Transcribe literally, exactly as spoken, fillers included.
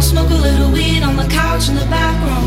Smoke a little weed on the couch in the back room.